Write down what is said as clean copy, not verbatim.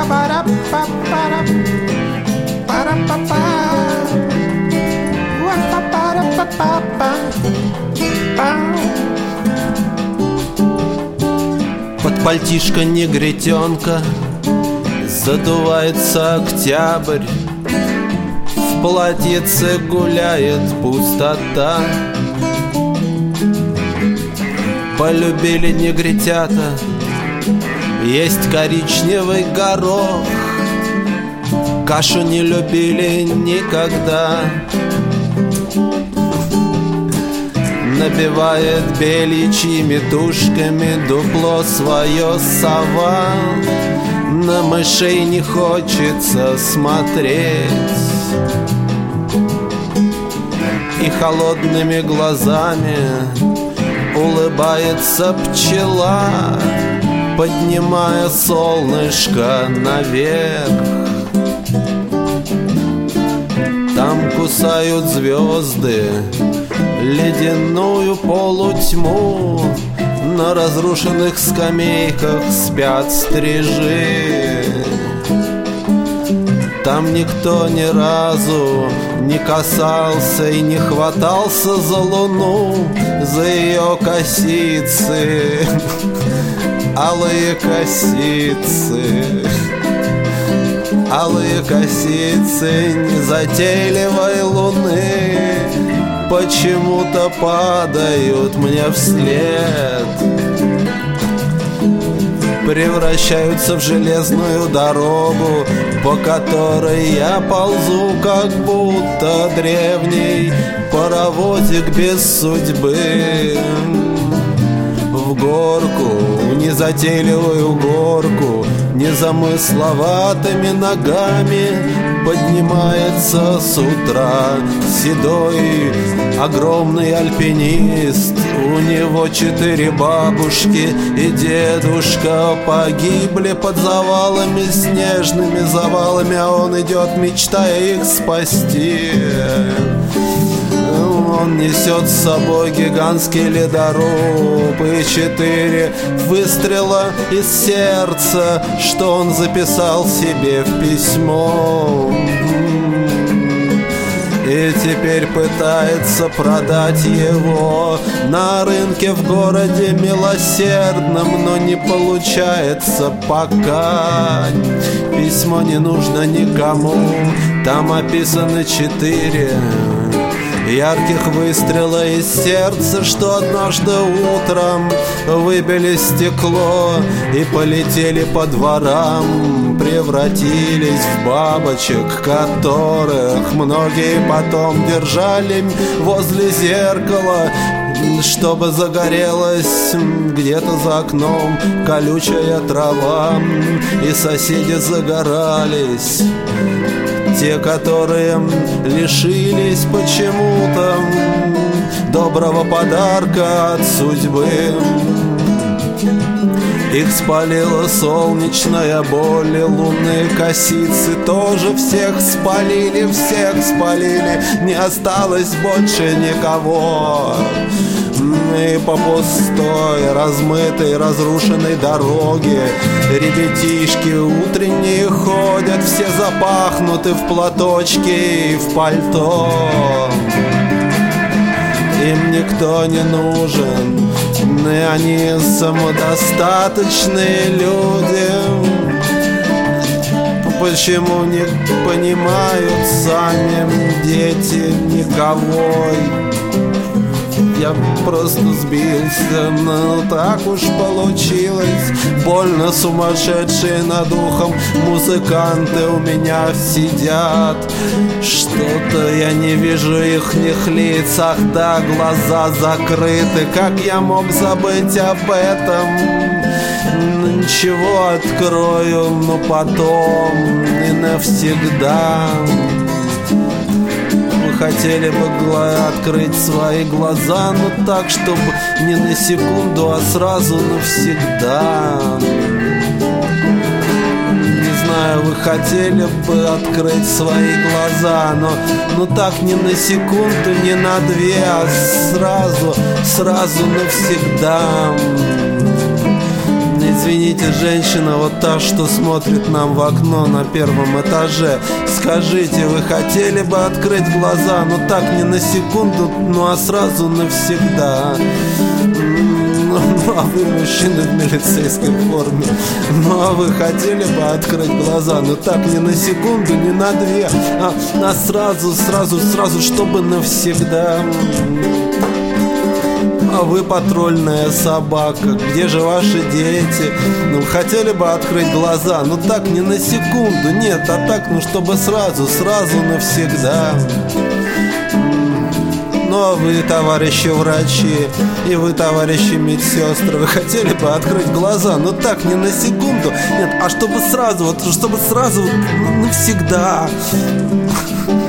Под пальтишко негритенка задувается октябрь, в платьице гуляет пустота. Полюбили негритята есть коричневый горох, кашу не любили никогда. Набивает бельичьими тушками дупло свое сова, на мышей не хочется смотреть, и холодными глазами улыбается пчела, поднимая солнышко наверх. Там кусают звезды ледяную полутьму, на разрушенных скамейках спят стрижи. Там никто ни разу не касался и не хватался за луну, за ее косицы, алые косицы, алые косицы незатейливой луны почему-то падают мне вслед, превращаются в железную дорогу, по которой я ползу, как будто древний паровозик без судьбы. В горку, незатейливую горку, незамысловатыми ногами поднимается с утра седой огромный альпинист. У него 4 бабушки и дедушка погибли под завалами, снежными завалами, а он идет, мечтая их спасти. Он несет с собой гигантский ледоруб и 4 выстрела из сердца, что он записал себе в письмо. И теперь пытается продать его на рынке в городе милосердном, но не получается пока. Письмо не нужно никому, там описаны 4 ярких выстрела из сердца, что однажды утром выбили стекло и полетели по дворам, превратились в бабочек, которых многие потом держали возле зеркала, чтобы загорелась где-то за окном колючая трава, и соседи загорались. Те, которые лишились почему-то доброго подарка от судьбы. Их спалила солнечная боль, лунные косицы тоже всех спалили, не осталось больше никого. И по пустой, размытой, разрушенной дороге ребятишки утренние ходят, все запахнуты в платочки и в пальто. Им никто не нужен, и они самодостаточные люди. Почему не понимают сами дети никого? Я просто сбился, но так уж получилось. Больно сумасшедшие над ухом музыканты у меня сидят. Что-то я не вижу ихних лиц, ах да, глаза закрыты. Как я мог забыть об этом? Ничего, открою, но потом и навсегда. Хотели бы открыть свои глаза, но так, чтобы не на секунду, а сразу навсегда. Не знаю, вы хотели бы открыть свои глаза, но так не на секунду, не на 2, а сразу навсегда. Извините, женщина, вот та, что смотрит нам в окно на первом этаже. Скажите, вы хотели бы открыть глаза, но так не на секунду, ну а сразу навсегда? Ну а вы, мужчина в милицейской форме, ну а вы хотели бы открыть глаза, но так не на секунду, не на две, а сразу, чтобы навсегда? А вы патрульная собака, где же ваши дети? Ну, хотели бы открыть глаза, но так не на секунду, нет, а так, ну, чтобы сразу навсегда. Ну, а вы, товарищи врачи, и вы, товарищи медсестры, вы хотели бы открыть глаза, но так не на секунду, нет, а чтобы сразу, навсегда.